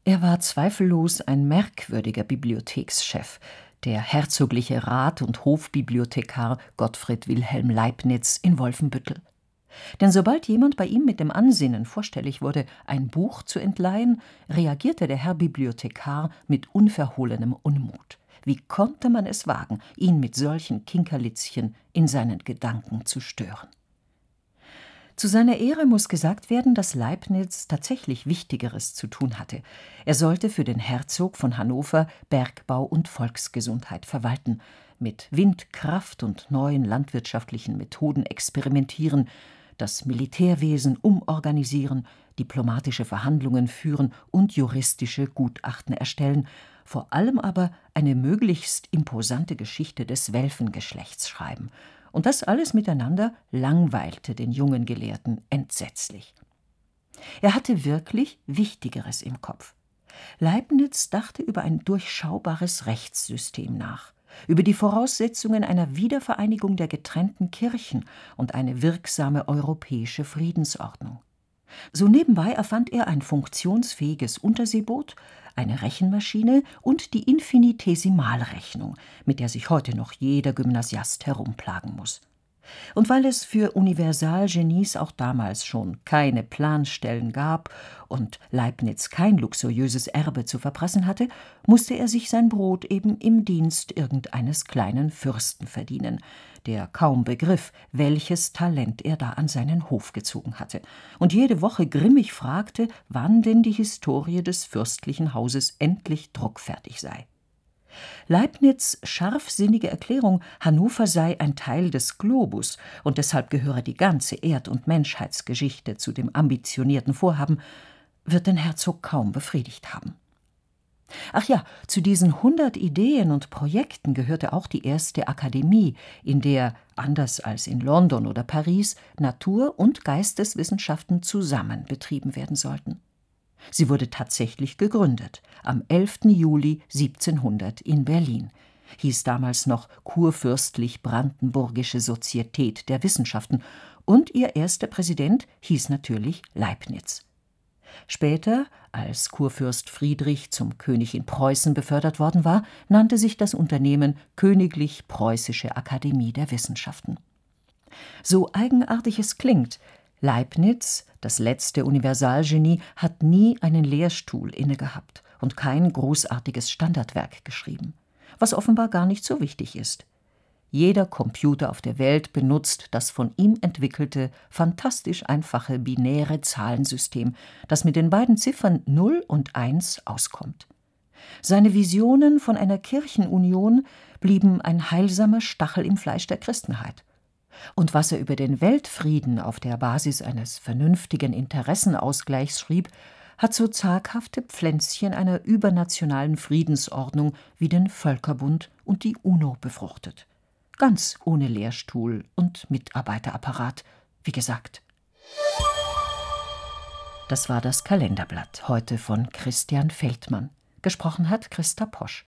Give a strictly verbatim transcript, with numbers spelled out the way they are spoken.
Er war zweifellos ein merkwürdiger Bibliothekschef, der herzogliche Rat- und Hofbibliothekar Gottfried Wilhelm Leibniz in Wolfenbüttel. Denn sobald jemand bei ihm mit dem Ansinnen vorstellig wurde, ein Buch zu entleihen, reagierte der Herr Bibliothekar mit unverhohlenem Unmut. Wie konnte man es wagen, ihn mit solchen Kinkerlitzchen in seinen Gedanken zu stören? Zu seiner Ehre muss gesagt werden, dass Leibniz tatsächlich Wichtigeres zu tun hatte. Er sollte für den Herzog von Hannover Bergbau und Volksgesundheit verwalten, mit Windkraft und neuen landwirtschaftlichen Methoden experimentieren, das Militärwesen umorganisieren, diplomatische Verhandlungen führen und juristische Gutachten erstellen, vor allem aber eine möglichst imposante Geschichte des Welfengeschlechts schreiben. Und das alles miteinander langweilte den jungen Gelehrten entsetzlich. Er hatte wirklich Wichtigeres im Kopf. Leibniz dachte über ein durchschaubares Rechtssystem nach, über die Voraussetzungen einer Wiedervereinigung der getrennten Kirchen und eine wirksame europäische Friedensordnung. So nebenbei erfand er ein funktionsfähiges Unterseeboot, eine Rechenmaschine und die Infinitesimalrechnung, mit der sich heute noch jeder Gymnasiast herumplagen muss. Und weil es für Universalgenies auch damals schon keine Planstellen gab und Leibniz kein luxuriöses Erbe zu verprassen hatte, musste er sich sein Brot eben im Dienst irgendeines kleinen Fürsten verdienen, der kaum begriff, welches Talent er da an seinen Hof gezogen hatte und jede Woche grimmig fragte, wann denn die Historie des fürstlichen Hauses endlich druckfertig sei. Leibniz' scharfsinnige Erklärung, Hannover sei ein Teil des Globus und deshalb gehöre die ganze Erd- und Menschheitsgeschichte zu dem ambitionierten Vorhaben, wird den Herzog kaum befriedigt haben. Ach ja, zu diesen hundert Ideen und Projekten gehörte auch die erste Akademie, in der, anders als in London oder Paris, Natur- und Geisteswissenschaften zusammen betrieben werden sollten. Sie wurde tatsächlich gegründet, am elften Juli siebzehnhundert in Berlin, hieß damals noch Kurfürstlich-Brandenburgische Sozietät der Wissenschaften und ihr erster Präsident hieß natürlich Leibniz. Später, als Kurfürst Friedrich zum König in Preußen befördert worden war, nannte sich das Unternehmen Königlich Preußische Akademie der Wissenschaften. So eigenartig es klingt, Leibniz, das letzte Universalgenie, hat nie einen Lehrstuhl innegehabt und kein großartiges Standardwerk geschrieben, was offenbar gar nicht so wichtig ist. Jeder Computer auf der Welt benutzt das von ihm entwickelte, fantastisch einfache binäre Zahlensystem, das mit den beiden Ziffern null und eins auskommt. Seine Visionen von einer Kirchenunion blieben ein heilsamer Stachel im Fleisch der Christenheit. Und was er über den Weltfrieden auf der Basis eines vernünftigen Interessenausgleichs schrieb, hat so zaghafte Pflänzchen einer übernationalen Friedensordnung wie den Völkerbund und die UNO befruchtet. Ganz ohne Lehrstuhl und Mitarbeiterapparat, wie gesagt. Das war das Kalenderblatt, heute von Christian Feldmann. Gesprochen hat Christa Posch.